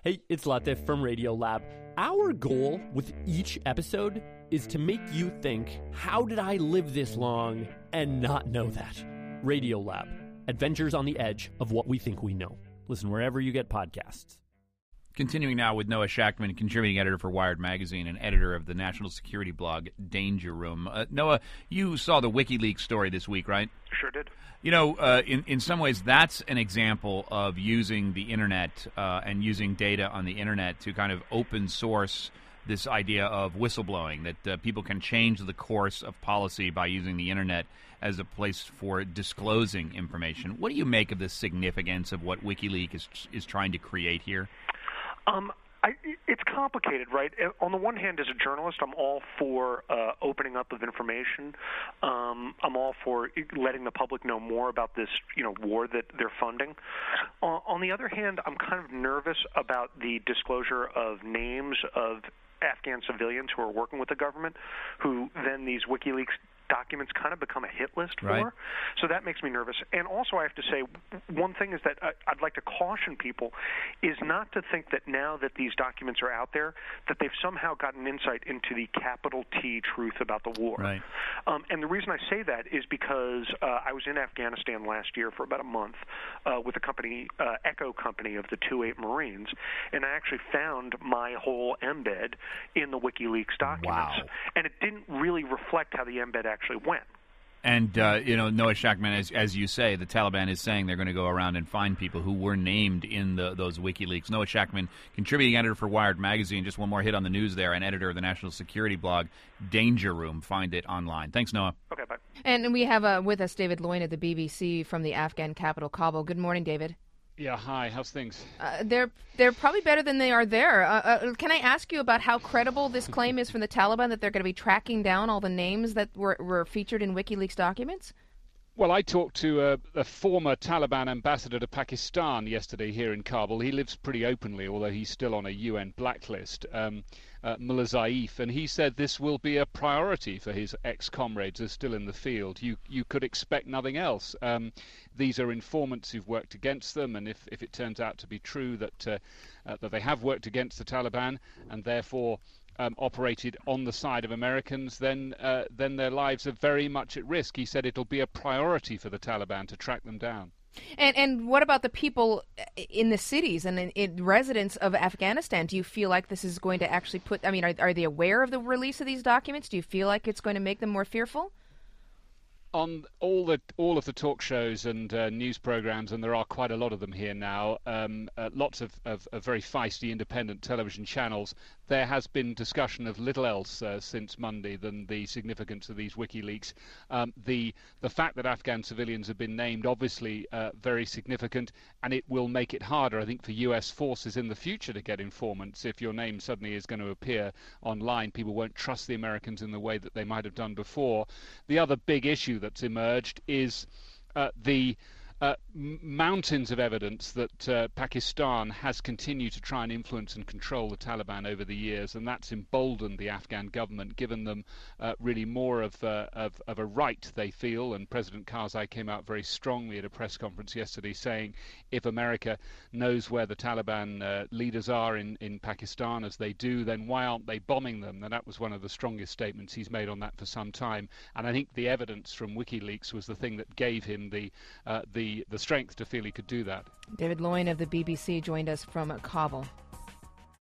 Hey, it's Latif from Radiolab. Our goal with each episode is to make you think, how did I live this long and not know that? Radiolab, adventures on the edge of what we think we know. Listen wherever you get podcasts. Continuing now with Noah Shachtman, contributing editor for Wired Magazine and editor of the national security blog Danger Room. Noah, you saw the WikiLeaks story this week, right? Sure did. You know, in some ways, that's an example of using the Internet and using data on the Internet to kind of open source this idea of whistleblowing, that people can change the course of policy by using the Internet as a place for disclosing information. What do you make of the significance of what WikiLeaks is trying to create here? It's complicated, right? On the one hand, as a journalist, I'm all for opening up of information. I'm all for letting the public know more about this, war that they're funding. On the other hand, I'm kind of nervous about the disclosure of names of Afghan civilians who are working with the government, who then these WikiLeaks documents kind of become a hit list for. Right. So that makes me nervous. And also I have to say, one thing is that I'd like to caution people is not to think that now that these documents are out there, that they've somehow gotten insight into the capital T truth about the war. Right. And the reason I say that is because I was in Afghanistan last year for about a month with a company, Echo Company of the 2-8 Marines, and I actually found my whole embed in the WikiLeaks documents. Wow. And it didn't really reflect how the embed actually went. And, Noah Shachtman, as you say, the Taliban is saying they're going to go around and find people who were named in those WikiLeaks. Noah Shachtman, contributing editor for Wired Magazine, just one more hit on the news there, and editor of the national security blog Danger Room. Find it online. Thanks, Noah. Okay, bye. And we have with us David Loyne of the BBC from the Afghan capital, Kabul. Good morning, David. Yeah, hi. How's things? They're probably better than they are there. Can I ask you about how credible this claim is from the Taliban that they're going to be tracking down all the names that were featured in WikiLeaks documents? Well, I talked to a former Taliban ambassador to Pakistan yesterday here in Kabul. He lives pretty openly, although he's still on a UN blacklist, Mullah Zaif, and he said this will be a priority for his ex-comrades who are still in the field. You could expect nothing else. These are informants who've worked against them, and if it turns out to be true that they have worked against the Taliban and therefore operated on the side of Americans, then their lives are very much at risk. He said it'll be a priority for the Taliban to track them down. And what about the people in the cities and in residents of Afghanistan? Do you feel like this is going to actually are they aware of the release of these documents? Do you feel like it's going to make them more fearful? On all of the talk shows and news programs, and there are quite a lot of them here now, lots of very feisty independent television channels, there has been discussion of little else since Monday than the significance of these WikiLeaks. The fact that Afghan civilians have been named, obviously very significant, and it will make it harder, I think, for US forces in the future to get informants. If your name suddenly is going to appear online, people won't trust the Americans in the way that they might have done before. The other big issue that's emerged is the mountains of evidence that Pakistan has continued to try and influence and control the Taliban over the years, and that's emboldened the Afghan government, given them really more of a right, they feel. And President Karzai came out very strongly at a press conference yesterday saying if America knows where the Taliban leaders are in Pakistan, as they do, then why aren't they bombing them? And that was one of the strongest statements he's made on that for some time. And I think the evidence from WikiLeaks was the thing that gave him the strength to feel he could do that. David Loyne of the BBC joined us from Kabul.